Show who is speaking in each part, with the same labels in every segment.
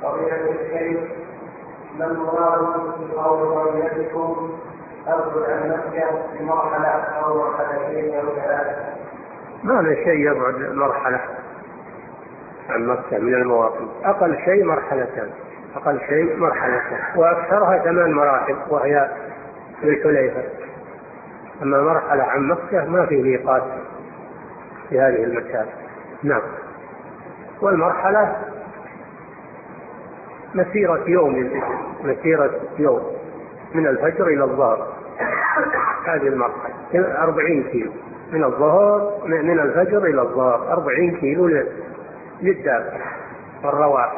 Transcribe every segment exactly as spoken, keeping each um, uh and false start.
Speaker 1: فضيلة الشيخ، ما المراد بقول قريتكم أبعد عن مكة بمرحلة أو مرحلتين أو ثلاثة؟
Speaker 2: ما شيء يبعد مرحلة عن مكة من المواطن، أقل شيء مرحلتان، أقل شيء مرحلتان، وأكثرها ثمان مراحل وهي في الحليفة. أما مرحلة عن مكة ما فيه ميقات في هذه المسافة. نعم. والمرحلة مسيرة يوم، مسيرة يوم من الفجر إلى الظهر، هذه المرحلة أربعين كيلو من الظهر، من الفجر إلى الظهر أربعين كيلو للدابة والرواحل.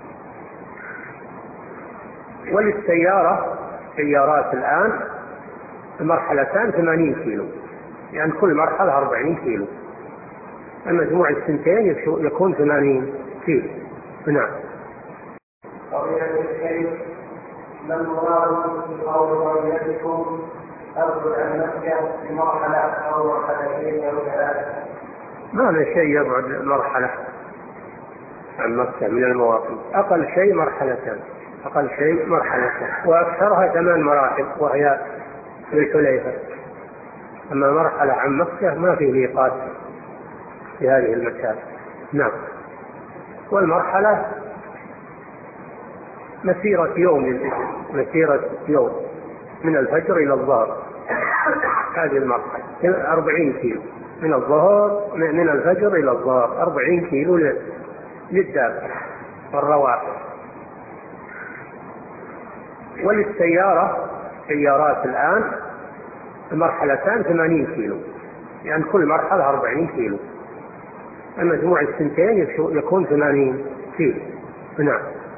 Speaker 2: وللسيارة سيارات الآن المرحلتان ثمانين كيلو، يعني كل مرحلة أربعين كيلو، المجموع السنتين يكون ثمانين كيلو. نعم.
Speaker 1: فضيلة الشيخ، ما المراد بقول قريتكم أبعد عن مكة بمرحلة أو مرحلتين أو ثلاثة؟
Speaker 2: ما شيء يبعد مرحلة عن مكة من المواطن، أقل شيء مرحلتان، أقل شيء مرحلتان، وأكثرها ثمان مراحل وهي في الحليفة. أما مرحلة عن مكة ما فيه ميقات في هذه المسافة. نعم. والمرحلة مسيرة يوم، مسيرة يوم من الفجر إلى الظهر، هذه المرحلة أربعين كيلو من الظهر، من الفجر إلى الظهر أربعين كيلو للدابة والرواحل. وللسيارة سيارات الآن المرحلتان ثمانين كيلو، يعني كل مرحلة أربعين كيلو، المجموع السنتين يكون ثمانين كيلو. نعم.